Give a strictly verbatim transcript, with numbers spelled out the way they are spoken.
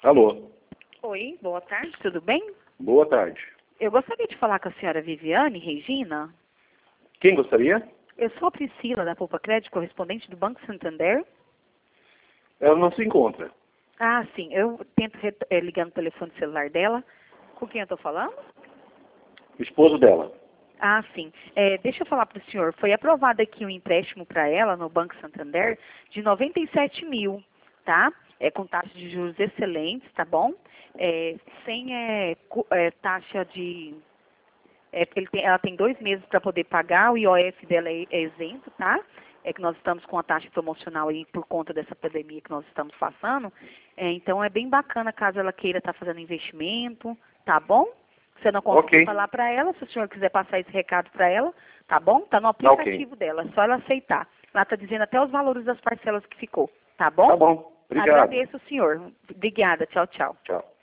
Alô. Oi, boa tarde, tudo bem? Boa tarde. Eu gostaria de falar com a senhora Viviane Regina. Quem gostaria? Eu sou a Priscila, da Poupa Crédito, correspondente do Banco Santander. Ela não se encontra. Ah, sim, eu tento é, ligar no telefone celular dela. Com quem eu estou falando? Esposo dela. Ah, sim. É, deixa eu falar para o senhor. Foi aprovado aqui um empréstimo para ela no Banco Santander de noventa e sete mil, tá? É, com taxa de juros excelentes, tá bom? É, sem é, cu- é, taxa de... É, porque ele tem- ela tem dois meses para poder pagar, o I O F dela é, é isento, tá? É que nós estamos com a taxa promocional aí por conta dessa pandemia que nós estamos passando. É, então é bem bacana caso ela queira estar fazendo investimento, tá bom? Você não conseguiu Ok. falar para ela, se o senhor quiser passar esse recado para ela, tá bom? Tá no Tá ok. aplicativo dela, é só ela aceitar. Lá está dizendo até os valores das parcelas que ficou, tá bom? Tá bom. Obrigado. Agradeço, senhor. Obrigada, tchau, tchau. Tchau.